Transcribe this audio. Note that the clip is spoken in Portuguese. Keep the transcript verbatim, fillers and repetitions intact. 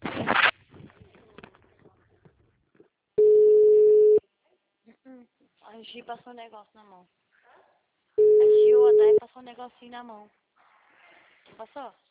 Hum, A Gi passou um negócio na mão. A Gi ou a Dai passou um negocinho na mão. Passou?